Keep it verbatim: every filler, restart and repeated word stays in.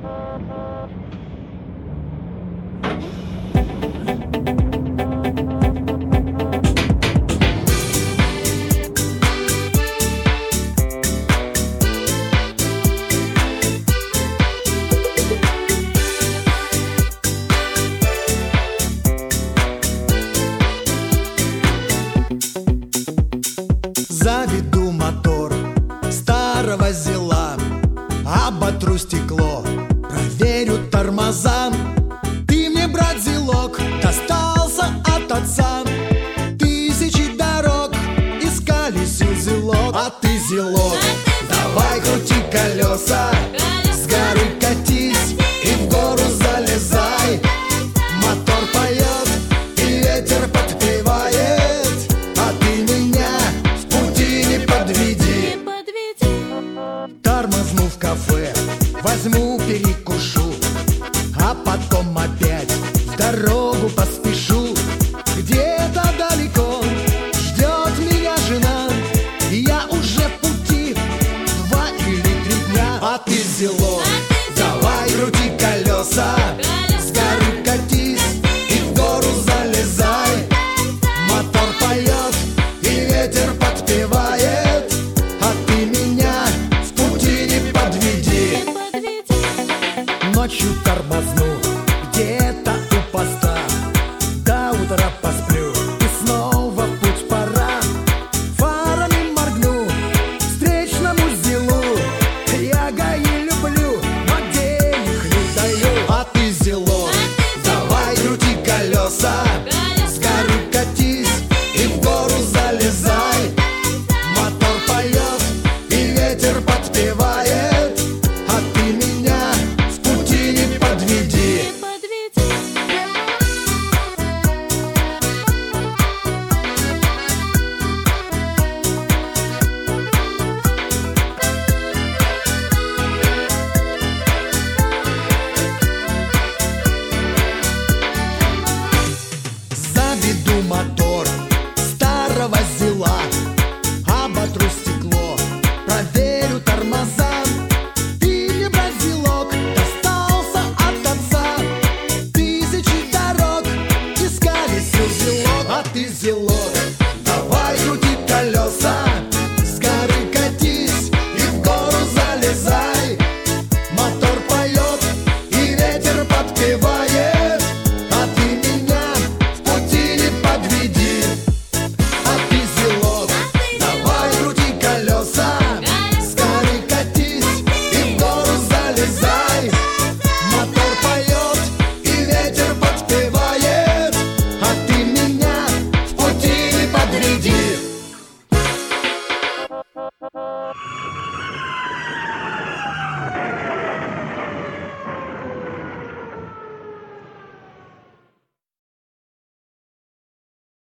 Заведу мотор старого зела, оботру стекло, проверю тормоза. Ты мне, брат, зелок, достался от отца. Тысячи дорог искали сил зелок. А ты, зелок, давай крути колеса, с горы катись и в гору залезай. Мотор поет и ветер подпевает, а ты меня в пути не подведи. Тормозну в кафе, возьму перекушу, а потом опять в дорогу поспешу. Где-то далеко ждет меня жена, и я уже в пути два или три дня. А ты, зелок, давай крути колеса, с горы катись и в гору залезай. Мотор поет и ветер подпевает, а ты меня в пути не подведи. Ночью тормозну где-то у поста, до утра посплю и снова в путь пора. Фарами моргну встречному зелу, я гаи люблю, но денег не даю. А ты, зелок, давай крути колеса, с горы катись и в гору залезай. Мотор поет и ветер подпевает, а ты меня в пути не подведи. Заведу мотор старого зела, оботру стекло, проверю тормоза. Ты мне, брат, зелок, достался от отца. Тысячи дорог искали сил зелок. А ты, зелок,